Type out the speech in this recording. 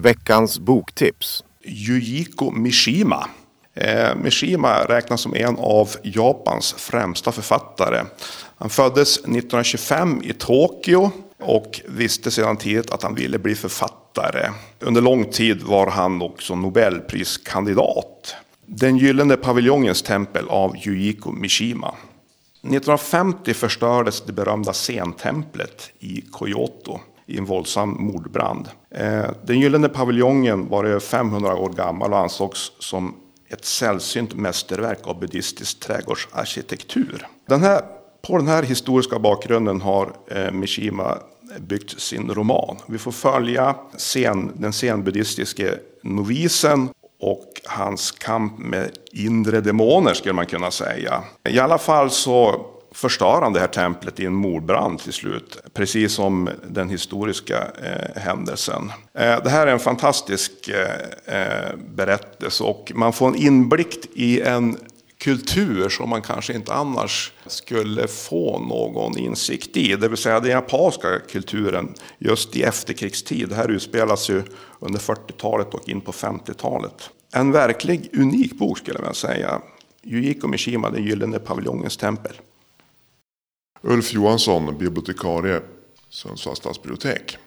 Veckans boktips. Yujiko Mishima. Mishima räknas som en av Japans främsta författare. Han föddes 1925 i Tokyo och visste sedan tidigt att han ville bli författare. Under lång tid var han också Nobelpriskandidat. Den gyllene paviljongens tempel av Yujiko Mishima. 1950 förstördes det berömda scentemplet i Kyoto i en våldsam mordbrand. Den gyllene paviljongen var över 500 år gammal och ansågs som ett sällsynt mästerverk av buddhistisk trädgårdsarkitektur. På den här historiska bakgrunden har Mishima byggt sin roman. Vi får följa den zenbuddhistiske novisen och hans kamp med inre demoner, skulle man kunna säga. I alla fall så förstör han det här templet i en mordbrand till slut. Precis som den historiska händelsen. Det här är en fantastisk berättelse och man får en inblick i en kultur som man kanske inte annars skulle få någon insikt i. Det vill säga den japanska kulturen just i efterkrigstid. Det här utspelas ju under 40-talet och in på 50-talet. En verklig unik bok skulle man säga. Yujiko Mishima, den gyllene paviljongens tempel. Ulf Johansson, bibliotekarie, Sundsvalls stadsbibliotek.